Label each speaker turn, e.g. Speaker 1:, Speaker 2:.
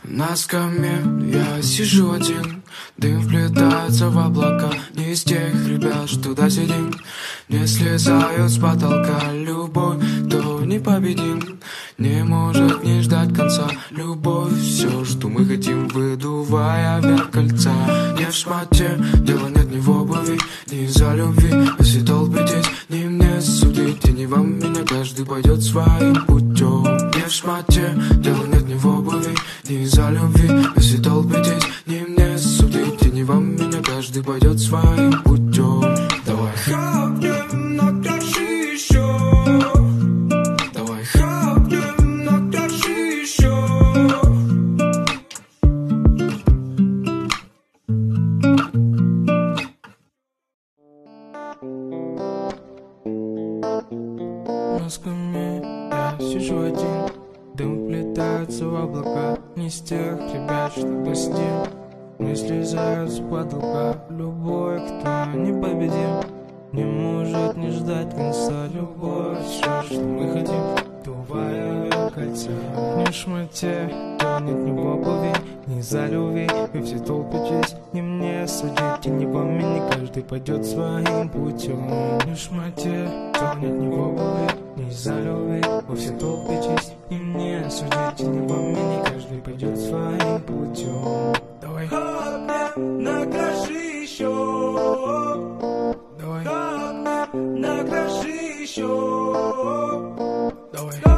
Speaker 1: На скамье я сижу один, дым вплетается в облака. Не из тех ребят, что туда сидим, не слезают с потолка. Любовь, кто непобедим, не может не ждать конца. Любовь, все, что мы хотим, выдувая вверх кольца. Не в шмате, дело нет ни в обуви, ни из-за любви. Если толпы здесь, не мне судить, и не вам меня, каждый пойдет своим путем. Не в шмате, дело нет ни в обуви, не из-за любви. Если толпы здесь, не мне судить, и не вам меня, каждый пойдет своим путем. Давай хапнем, накроши еще. Давай хапнем, накроши еще. На скамье я сижу один, дым вплетается в облака. Не из тех ребят, что посидим, не слезают с потолка. Любой, кто непобедим, не может не ждать конца. Любовь, все, что мы хотим, дувая кольца. Не в шмате, то нет ни в обуви, ни за любви. И все толпы честь, не мне судить, и не вам, и не каждый пойдет своим путем. Не в шмате, то нет ни в обуви, ни за любви. Во все толпы честь, не мне судить, и не вам, и не каждый пойдет своим путем. Давай хапнем, накроши еще. Давай хапнем, накроши еще. Давай.